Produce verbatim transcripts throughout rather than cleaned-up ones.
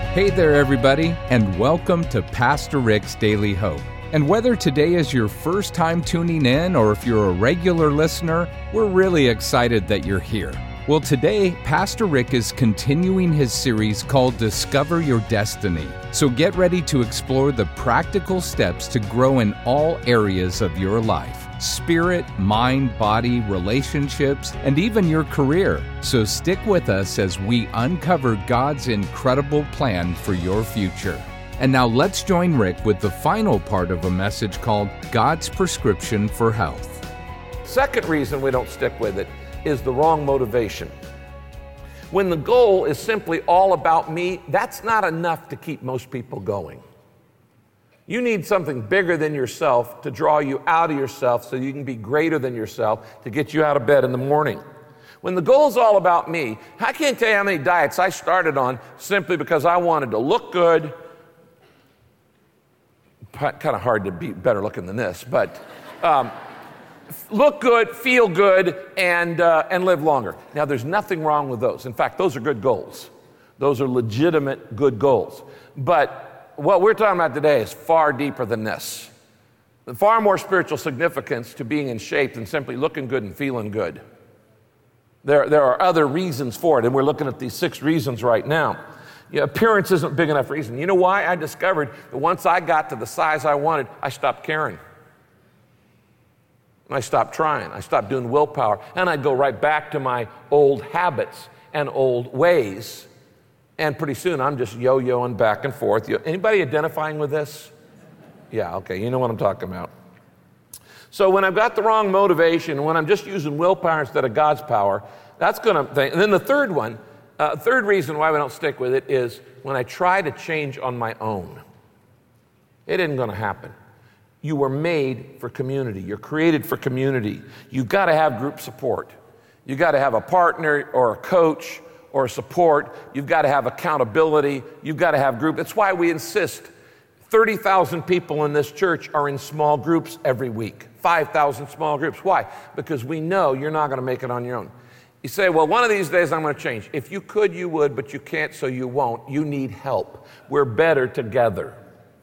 Hey there, everybody, and welcome to Pastor Rick's Daily Hope. And whether today is your first time tuning in or if you're a regular listener, we're really excited that you're here. Well, today, Pastor Rick is continuing his series called Discover Your Destiny. So get ready to explore the practical steps to grow in all areas of your life. Spirit, mind, body, relationships, and even your career. So stick with us as we uncover God's incredible plan for your future. And now let's join Rick with the final part of a message called God's Prescription for Health. Second reason we don't stick with it is the wrong motivation. When the goal is simply all about me, that's not enough to keep most people going. You need something bigger than yourself to draw you out of yourself so you can be greater than yourself to get you out of bed in the morning. When the goal is all about me, I can't tell you how many diets I started on simply because I wanted to look good. Kind of hard to be better looking than this, but um, look good, feel good, and uh, and live longer. Now, there's nothing wrong with those. In fact, those are good goals. Those are legitimate good goals. But what we're talking about today is far deeper than this. Far more spiritual significance to being in shape than simply looking good and feeling good. There, there are other reasons for it, and we're looking at these six reasons right now. Yeah, appearance isn't a big enough reason. You know why? I discovered that once I got to the size I wanted, I stopped caring. I stopped trying. I stopped doing willpower. And I'd go right back to my old habits and old ways. And pretty soon, I'm just yo-yoing back and forth. Anybody identifying with this? Yeah, okay, you know what I'm talking about. So when I've got the wrong motivation, when I'm just using willpower instead of God's power, that's going to think. And then the third one, uh, third reason why we don't stick with it is when I try to change on my own. It isn't going to happen. You were made for community. You're created for community. You've got to have group support. You've got to have a partner or a coach or support. You've got to have accountability. You've got to have group. That's why we insist thirty thousand people in this church are in small groups every week. five thousand small groups. Why? Because we know you're not going to make it on your own. You say, well, one of these days I'm going to change. If you could, you would, but you can't, so you won't. You need help. We're better together.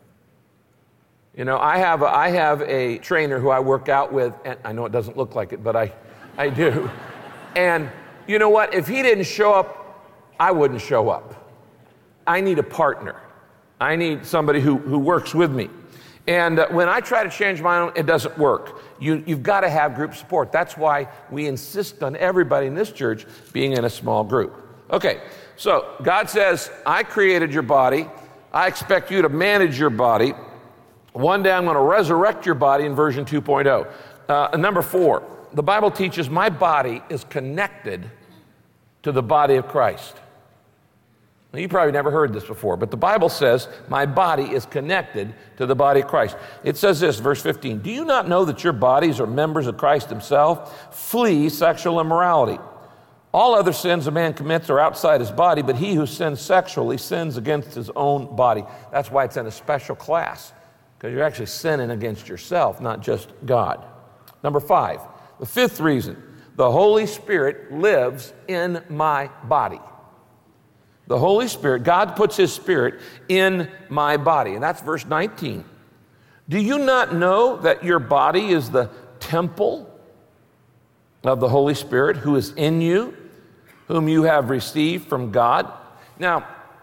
You know, I have a, I have a trainer who I work out with, and I know it doesn't look like it, but I, I do. And you know what? If he didn't show up, I wouldn't show up. I need a partner. I need somebody who, who works with me. And uh, when I try to change my own, it doesn't work. You, you've got to have group support. That's why we insist on everybody in this church being in a small group. Okay, so God says, I created your body. I expect you to manage your body. One day I'm going to resurrect your body in version two point oh. Uh, number four, the Bible teaches my body is connected to the body of Christ. Now, you probably never heard this before, but the Bible says my body is connected to the body of Christ. It says this, verse fifteen, do you not know that your bodies are members of Christ himself? Flee sexual immorality. All other sins a man commits are outside his body, but he who sins sexually sins against his own body. That's why it's in a special class, because you're actually sinning against yourself, not just God. Number five, the fifth reason, the Holy Spirit lives in my body. The Holy Spirit, God puts his Spirit in my body. And that's verse nineteen. Do you not know that your body is the temple of the Holy Spirit who is in you, whom you have received from God? Now,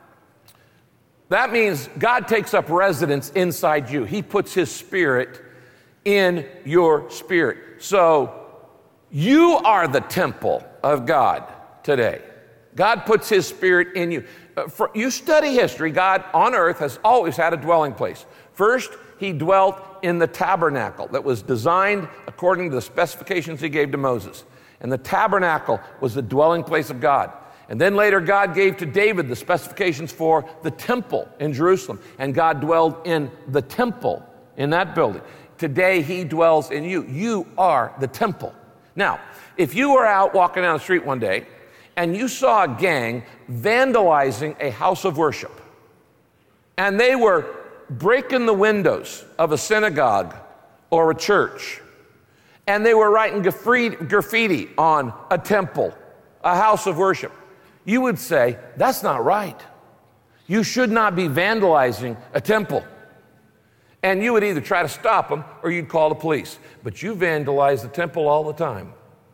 that means God takes up residence inside you. He puts his Spirit in your spirit. So you are the temple of God today. God puts his Spirit in you. Uh, for, you study history, God on earth has always had a dwelling place. First, he dwelt in the tabernacle that was designed according to the specifications he gave to Moses. And the tabernacle was the dwelling place of God. And then later, God gave to David the specifications for the temple in Jerusalem. And God dwelled in the temple in that building. Today, he dwells in you. You are the temple. Now, if you were out walking down the street one day, and you saw a gang vandalizing a house of worship, and they were breaking the windows of a synagogue or a church, and they were writing graffiti on a temple, a house of worship, you would say, that's not right. You should not be vandalizing a temple. And you would either try to stop them or you'd call the police. But you vandalize the temple all the time.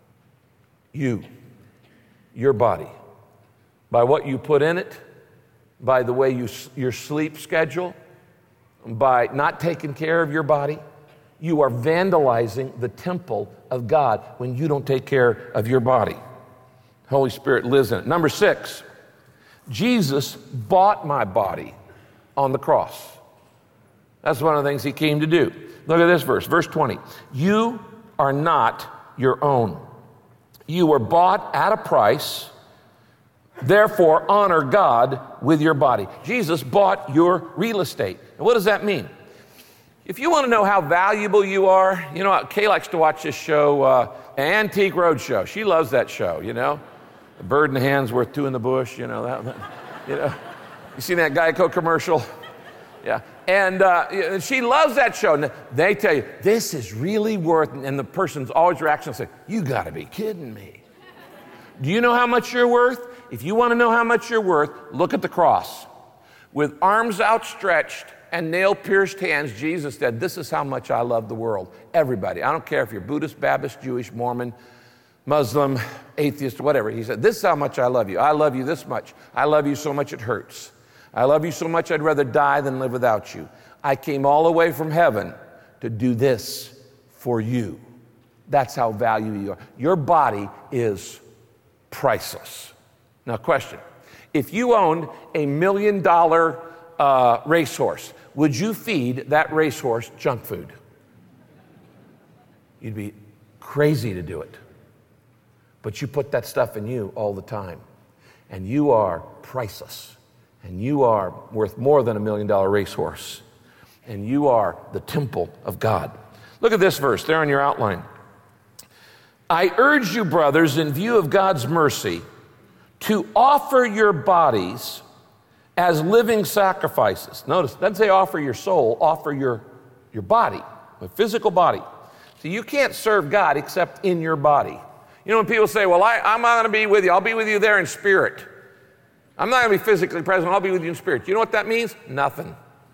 You, your body, by what you put in it, by the way you, your sleep schedule, by not taking care of your body, you are vandalizing the temple of God when you don't take care of your body. Holy Spirit lives in it. Number six, Jesus bought my body on the cross. That's one of the things he came to do. Look at this verse, verse twenty. You are not your own. You were bought at a price. Therefore, honor God with your body. Jesus bought your real estate. And what does that mean? If you want to know how valuable you are, you know, Kay likes to watch this show, uh, Antique Roadshow. She loves that show, you know. A bird in the hand's worth two in the bush, you know. That, that, you know. You seen that Geico commercial? Yeah. And uh, she loves that show. And they tell you, this is really worth, and the person's always reaction is like, you got to be kidding me. Do you know how much you're worth? If you want to know how much you're worth, look at the cross. With arms outstretched and nail-pierced hands, Jesus said, this is how much I love the world. Everybody. I don't care if you're Buddhist, Baptist, Jewish, Mormon, Muslim, atheist, whatever. He said, this is how much I love you. I love you this much. I love you so much it hurts. I love you so much I'd rather die than live without you. I came all the way from heaven to do this for you. That's how valuable you are. Your body is priceless. Now, question. If you owned a million dollar uh, racehorse, would you feed that racehorse junk food? You'd be crazy to do it. But you put that stuff in you all the time. And you are priceless. And you are worth more than a million dollar racehorse. And you are the temple of God. Look at this verse there on your outline. I urge you, brothers, in view of God's mercy, to offer your bodies as living sacrifices. Notice, it doesn't say offer your soul, offer your, your body, a physical body. So you can't serve God except in your body. You know, when people say, well, I, I'm not going to be with you. I'll be with you there in spirit. I'm not going to be physically present. I'll be with you in spirit. You know what that means? Nothing.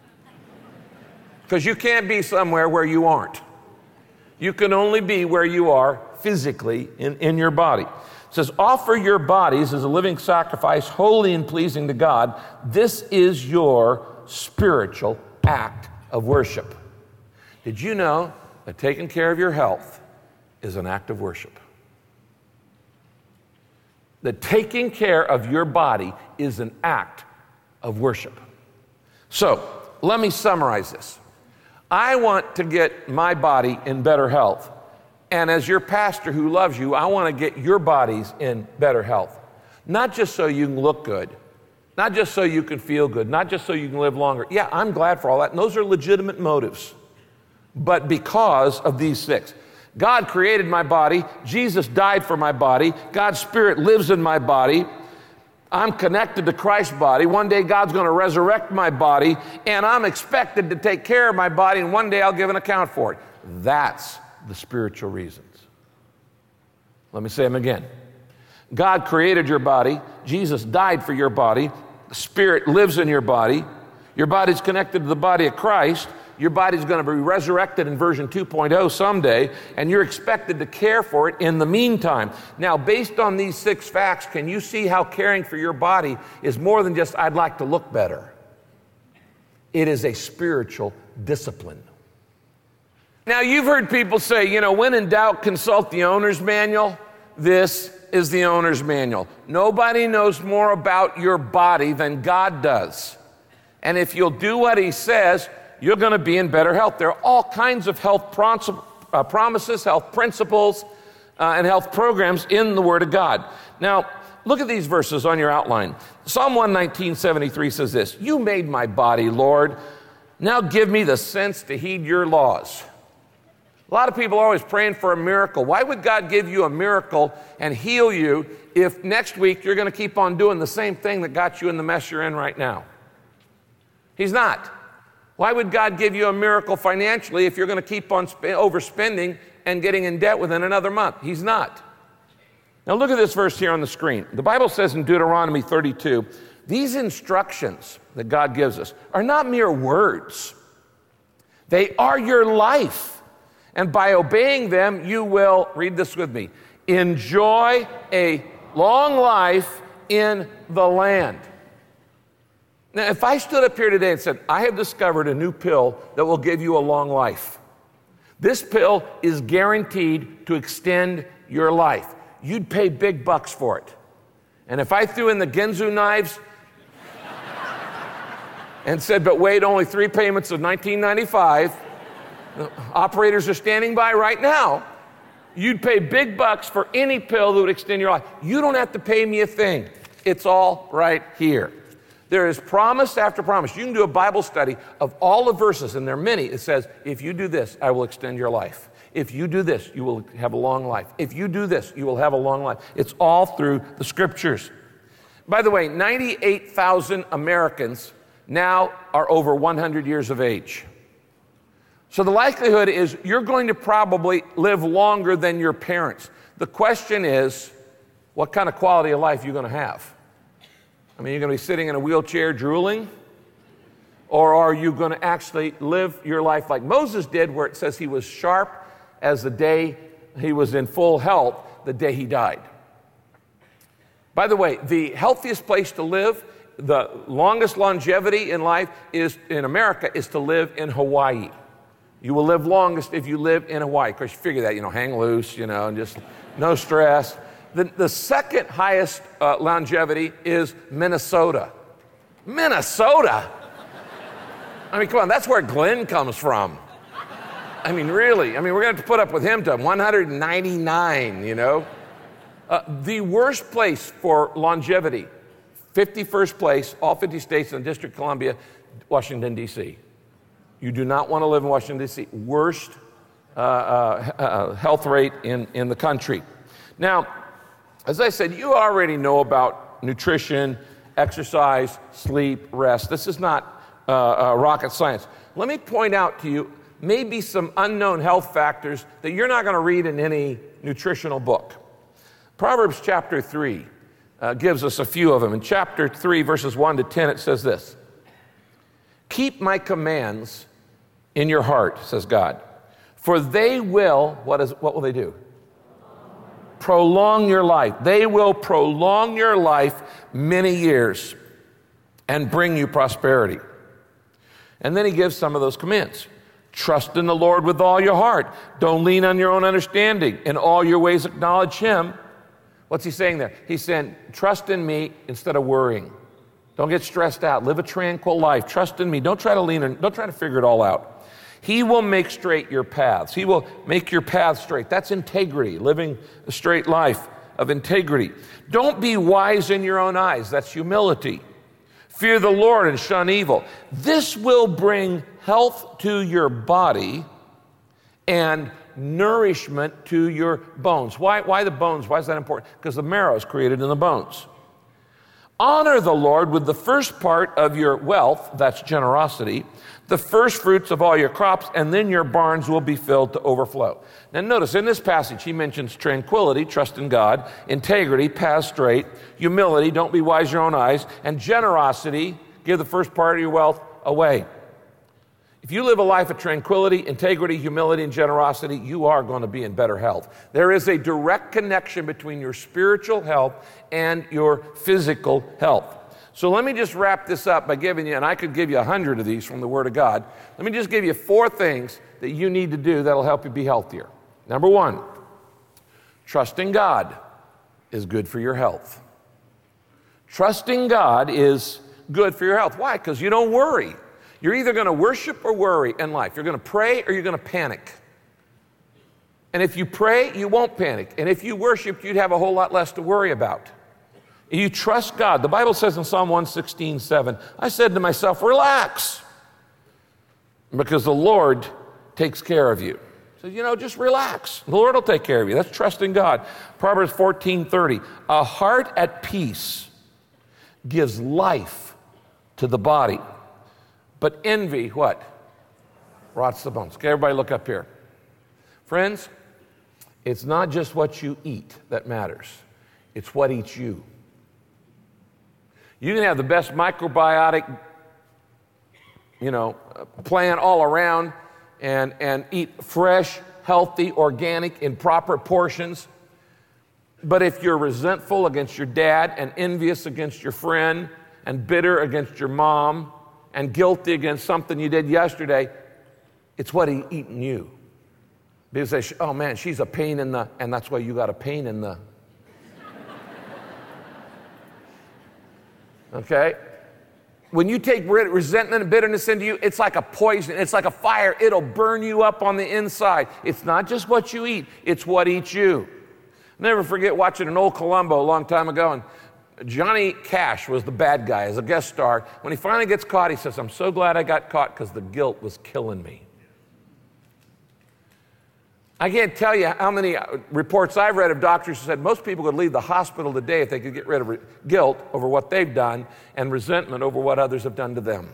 Because you can't be somewhere where you aren't. You can only be where you are physically in, in your body. It says, offer your bodies as a living sacrifice, holy and pleasing to God. This is your spiritual act of worship. Did you know that taking care of your health is an act of worship? That taking care of your body is an act of worship. So, let me summarize this. I want to get my body in better health. And as your pastor who loves you, I want to get your bodies in better health. Not just so you can look good, not just so you can feel good, not just so you can live longer. Yeah, I'm glad for all that. And those are legitimate motives. But because of these six. God created my body. Jesus died for my body. God's Spirit lives in my body. I'm connected to Christ's body. One day God's going to resurrect my body, and I'm expected to take care of my body, and one day I'll give an account for it. That's the spiritual reasons. Let me say them again. God created your body. Jesus died for your body. The Spirit lives in your body. Your body's connected to the body of Christ. Your body's going to be resurrected in version two point oh someday, and you're expected to care for it in the meantime. Now, based on these six facts, can you see how caring for your body is more than just, I'd like to look better? It is a spiritual discipline. Now, you've heard people say, you know, when in doubt, consult the owner's manual. This is the owner's manual. Nobody knows more about your body than God does. And if you'll do what he says, you're going to be in better health. There are all kinds of health prom- uh, promises, health principles, uh, and health programs in the Word of God. Now, look at these verses on your outline. Psalm one nineteen, seventy-three says this, you made my body, Lord. Now give me the sense to heed your laws. A lot of people are always praying for a miracle. Why would God give you a miracle and heal you if next week you're going to keep on doing the same thing that got you in the mess you're in right now? He's not. Why would God give you a miracle financially if you're going to keep on sp- overspending and getting in debt within another month? He's not. Now look at this verse here on the screen. The Bible says in Deuteronomy thirty-two, These instructions that God gives us are not mere words. They are your life. And by obeying them, you will, read this with me, enjoy a long life in the land. Now, if I stood up here today and said, I have discovered a new pill that will give you a long life. This pill is guaranteed to extend your life. You'd pay big bucks for it. And if I threw in the Ginsu knives and said, but wait, only three payments of nineteen ninety-five, the operators are standing by right now, you'd pay big bucks for any pill that would extend your life. You don't have to pay me a thing. It's all right here. There is promise after promise. You can do a Bible study of all the verses, and there are many. It says, if you do this, I will extend your life. If you do this, you will have a long life. If you do this, you will have a long life. It's all through the scriptures. By the way, ninety-eight thousand Americans now are over one hundred years of age. So the likelihood is you're going to probably live longer than your parents. The question is, what kind of quality of life are you going to have? I mean, you're going to be sitting in a wheelchair drooling? Or are you going to actually live your life like Moses did, where it says he was sharp as the day he was in full health, the day he died? By the way, the healthiest place to live, the longest longevity in life is in America is to live in Hawaii. You will live longest if you live in Hawaii. Of course, you figure that, you know, hang loose, you know, and just no stress. The, the second highest uh, longevity is Minnesota. Minnesota? I mean, come on, that's where Glenn comes from. I mean, really. I mean, we're going to have to put up with him to one hundred ninety-nine, you know. Uh, the worst place for longevity, fifty-first place, all fifty states and the District of Columbia, Washington, D C You do not want to live in Washington, D C Worst uh, uh, uh, health rate in, in the country. Now, as I said, you already know about nutrition, exercise, sleep, rest. This is not uh, uh, rocket science. Let me point out to you maybe some unknown health factors that you're not going to read in any nutritional book. Proverbs chapter three uh, gives us a few of them. In chapter three, verses one to ten, it says this: keep my commands in your heart, says God, for they will, what is, what will they do? Prolong your life. They will prolong your life many years and bring you prosperity. And then he gives some of those commands. Trust in the Lord with all your heart. Don't lean on your own understanding. In all your ways acknowledge him. What's he saying there? He's saying, trust in me instead of worrying. Don't get stressed out. Live a tranquil life. Trust in me. Don't try to lean on, don't try to figure it all out. He will make straight your paths. He will make your paths straight. That's integrity, living a straight life of integrity. Don't be wise in your own eyes. That's humility. Fear the Lord and shun evil. This will bring health to your body and nourishment to your bones. Why, why the bones? Why is that important? Because the marrow is created in the bones. Honor the Lord with the first part of your wealth, that's generosity, the first fruits of all your crops, and then your barns will be filled to overflow. Now notice, in this passage, he mentions tranquility, trust in God, integrity, path straight, humility, don't be wise in your own eyes, and generosity, give the first part of your wealth away. If you live a life of tranquility, integrity, humility, and generosity, you are going to be in better health. There is a direct connection between your spiritual health and your physical health. So let me just wrap this up by giving you, and I could give you a hundred of these from the Word of God. Let me just give you four things that you need to do that'll help you be healthier. Number one, trusting God is good for your health. Trusting God is good for your health. Why? Because you don't worry. You're either going to worship or worry in life. You're going to pray or you're going to panic. And if you pray, you won't panic. And if you worship, you'd have a whole lot less to worry about. You trust God. The Bible says in Psalm one sixteen, seven, I said to myself, relax, because the Lord takes care of you. So, you know, just relax. The Lord will take care of you. That's trusting God. Proverbs fourteen, thirty, a heart at peace gives life to the body, but envy, what? Rots the bones. Okay, everybody look up here. Friends, it's not just what you eat that matters. It's what eats you. You can have the best microbiotic, you know, plan all around and, and eat fresh, healthy, organic in proper portions. But if you're resentful against your dad and envious against your friend and bitter against your mom and guilty against something you did yesterday, it's what he eaten you. Because they say, oh man, she's a pain in the, and that's why you got a pain in the. Okay? When you take resentment and bitterness into you, it's like a poison. It's like a fire. It'll burn you up on the inside. It's not just what you eat, it's what eats you. Never forget watching an old Columbo a long time ago, and Johnny Cash was the bad guy as a guest star. When he finally gets caught, he says, I'm so glad I got caught because the guilt was killing me. I can't tell you how many reports I've read of doctors who said most people would leave the hospital today if they could get rid of re- guilt over what they've done and resentment over what others have done to them.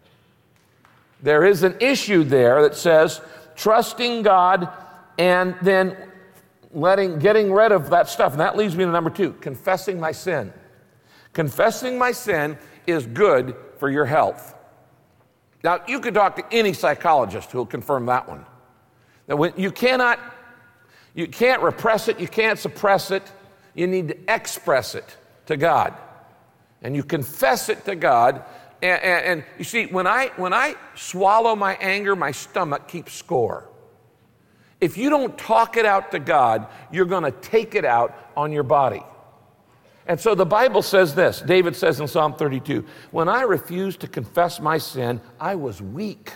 There is an issue there that says trusting God and then letting, getting rid of that stuff. And that leads me to number two, confessing my sin. Confessing my sin is good for your health. Now, you could talk to any psychologist who will confirm that one. That when you cannot, you can't repress it, you can't suppress it, you need to express it to God. And you confess it to God. And, and, and you see, when I, when I swallow my anger, my stomach keeps score. If you don't talk it out to God, you're going to take it out on your body. And so the Bible says this, David says in Psalm thirty-two, when I refused to confess my sin, I was weak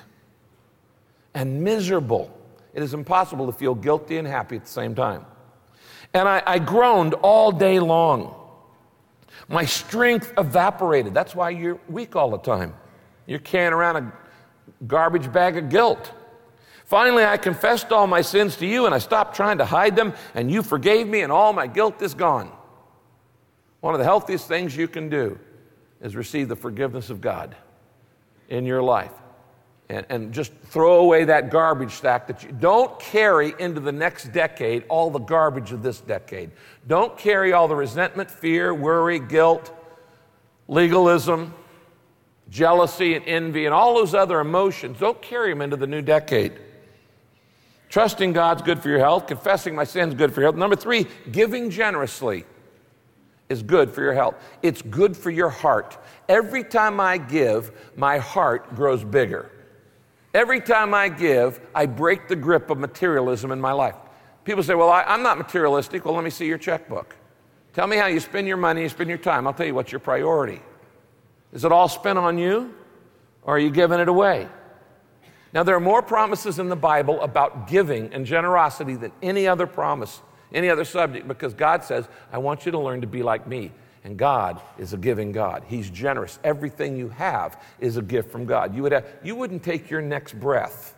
and miserable. It is impossible to feel guilty and happy at the same time. And I, I groaned all day long. My strength evaporated. That's why you're weak all the time. You're carrying around a garbage bag of guilt. Finally, I confessed all my sins to you, and I stopped trying to hide them, and you forgave me, and all my guilt is gone. One of the healthiest things you can do is receive the forgiveness of God in your life. And, and just throw away that garbage stack that you don't carry into the next decade, all the garbage of this decade. Don't carry all the resentment, fear, worry, guilt, legalism, jealousy and envy, and all those other emotions. Don't carry them into the new decade. Trusting God's good for your health. Confessing my sins good for your health. Number three, giving generously is good for your health. It's good for your heart. Every time I give, my heart grows bigger. Every time I give, I break the grip of materialism in my life. People say, well, I, I'm not materialistic. Well, let me see your checkbook. Tell me how you spend your money, you spend your time. I'll tell you what's your priority. Is it all spent on you, or are you giving it away? Now, there are more promises in the Bible about giving and generosity than any other promise, any other subject, because God says, I want you to learn to be like me. And God is a giving God. He's generous. Everything you have is a gift from God. You would have, you wouldn't take your next breath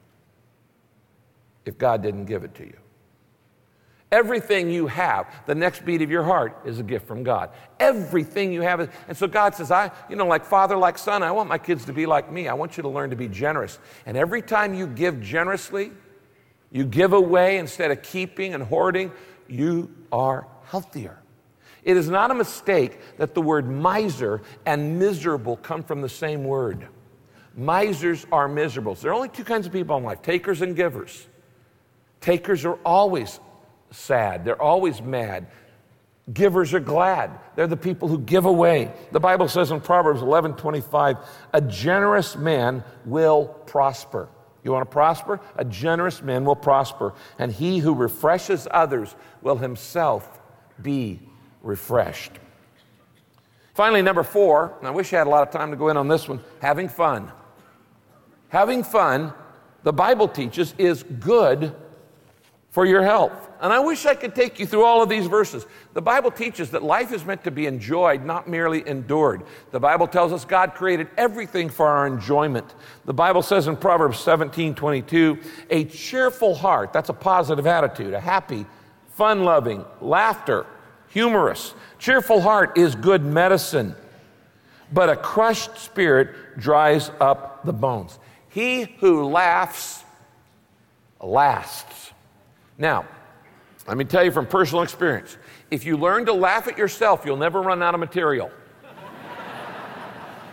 if God didn't give it to you. Everything you have, the next beat of your heart, is a gift from God. Everything you have is, and so God says, I, you know, like father, like son, I want my kids to be like me. I want you to learn to be generous. And every time you give generously, you give away instead of keeping and hoarding, you are healthier. It is not a mistake that the word miser and miserable come from the same word. Misers are miserable. There are only two kinds of people in life, takers and givers. Takers are always sad. They're always mad. Givers are glad. They're the people who give away. The Bible says in Proverbs eleven twenty-five, a generous man will prosper. You want to prosper? A generous man will prosper. And he who refreshes others will himself be refreshed. Finally, number four, and I wish I had a lot of time to go in on this one, having fun. Having fun, the Bible teaches, is good for your health. And I wish I could take you through all of these verses. The Bible teaches that life is meant to be enjoyed, not merely endured. The Bible tells us God created everything for our enjoyment. The Bible says in Proverbs seventeen twenty-two, a cheerful heart, that's a positive attitude, a happy, fun-loving, laughter, humorous, cheerful heart is good medicine, but a crushed spirit dries up the bones. He who laughs lasts. Now, let me tell you from personal experience, if you learn to laugh at yourself, you'll never run out of material.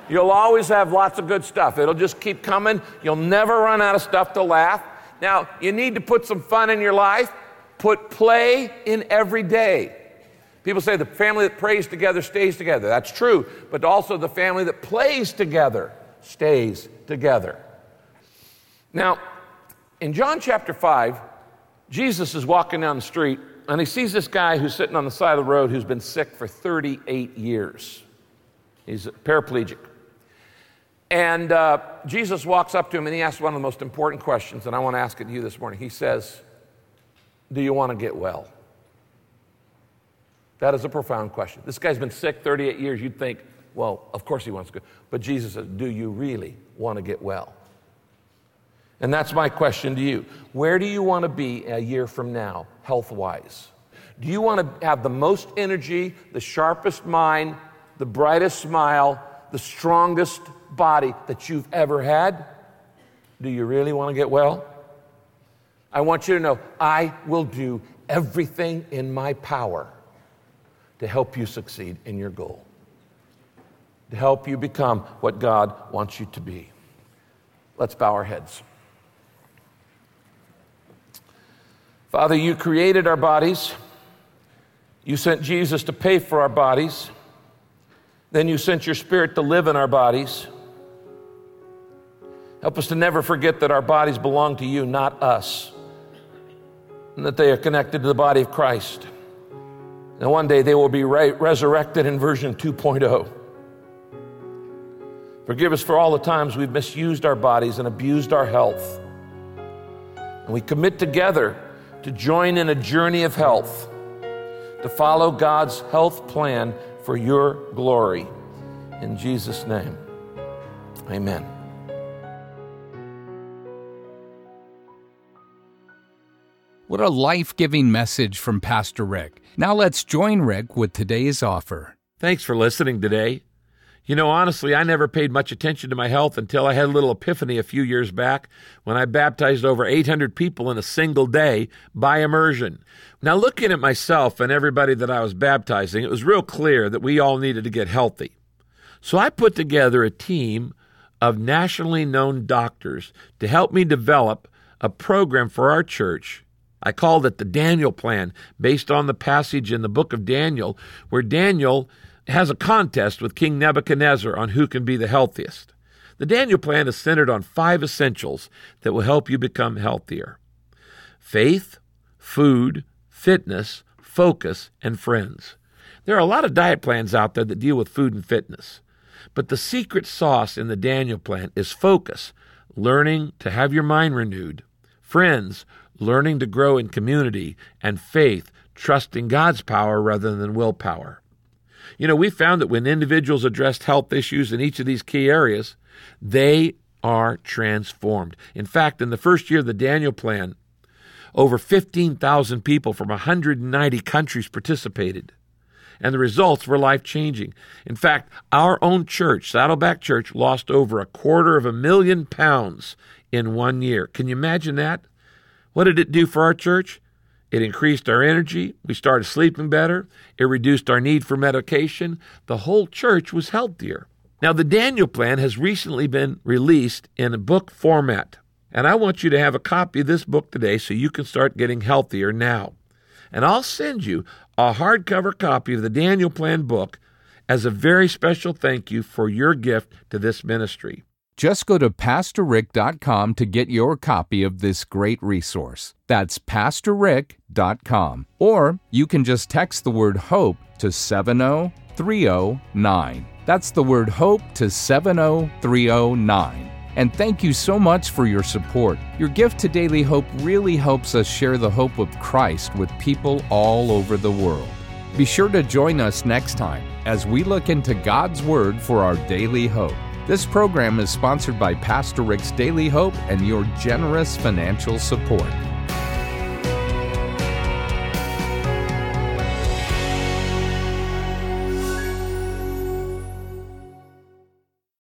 You'll always have lots of good stuff. It'll just keep coming. You'll never run out of stuff to laugh. Now, you need to put some fun in your life. Put play in every day. People say the family that prays together stays together. That's true. But also the family that plays together stays together. Now, in John chapter five, Jesus is walking down the street, and he sees this guy who's sitting on the side of the road who's been sick for thirty-eight years. He's paraplegic. And uh, Jesus walks up to him, and he asks one of the most important questions, and I want to ask it to you this morning. He says, do you want to get well? That is a profound question. This guy's been sick thirty-eight years. You'd think, well, of course he wants to go. But Jesus says, do you really want to get well? And that's my question to you. Where do you want to be a year from now, health-wise? Do you want to have the most energy, the sharpest mind, the brightest smile, the strongest body that you've ever had? Do you really want to get well? I want you to know, I will do everything in my power to help you succeed in your goal, to help you become what God wants you to be. Let's bow our heads. Father, you created our bodies. You sent Jesus to pay for our bodies. Then you sent your Spirit to live in our bodies. Help us to never forget that our bodies belong to you, not us, and that they are connected to the body of Christ. And one day they will be re- resurrected in version two point oh. Forgive us for all the times we've misused our bodies and abused our health. And we commit together to join in a journey of health, to follow God's health plan for your glory. In Jesus' name, amen. What a life-giving message from Pastor Rick. Now let's join Rick with today's offer. Thanks for listening today. You know, honestly, I never paid much attention to my health until I had a little epiphany a few years back when I baptized over eight hundred people in a single day by immersion. Now, looking at myself and everybody that I was baptizing, it was real clear that we all needed to get healthy. So I put together a team of nationally known doctors to help me develop a program for our church. I called it the Daniel Plan, based on the passage in the book of Daniel, where Daniel has a contest with King Nebuchadnezzar on who can be the healthiest. The Daniel Plan is centered on five essentials that will help you become healthier: faith, food, fitness, focus, and friends. There are a lot of diet plans out there that deal with food and fitness, but the secret sauce in the Daniel Plan is focus, learning to have your mind renewed; friends, learning to grow in community; and faith, trusting God's power rather than willpower. You know, we found that when individuals addressed health issues in each of these key areas, they are transformed. In fact, in the first year of the Daniel Plan, over fifteen thousand people from one hundred ninety countries participated, and the results were life-changing. In fact, our own church, Saddleback Church, lost over a quarter of a million pounds in one year. Can you imagine that? What did it do for our church? It increased our energy. We started sleeping better. It reduced our need for medication. The whole church was healthier. Now, the Daniel Plan has recently been released in a book format, and I want you to have a copy of this book today so you can start getting healthier now. And I'll send you a hardcover copy of the Daniel Plan book as a very special thank you for your gift to this ministry. Just go to pastor rick dot com to get your copy of this great resource. That's pastor rick dot com. Or you can just text the word HOPE to seven oh three oh nine. That's the word HOPE to seven oh three oh nine. And thank you so much for your support. Your gift to Daily Hope really helps us share the hope of Christ with people all over the world. Be sure to join us next time as we look into God's Word for our daily hope. This program is sponsored by Pastor Rick's Daily Hope and your generous financial support.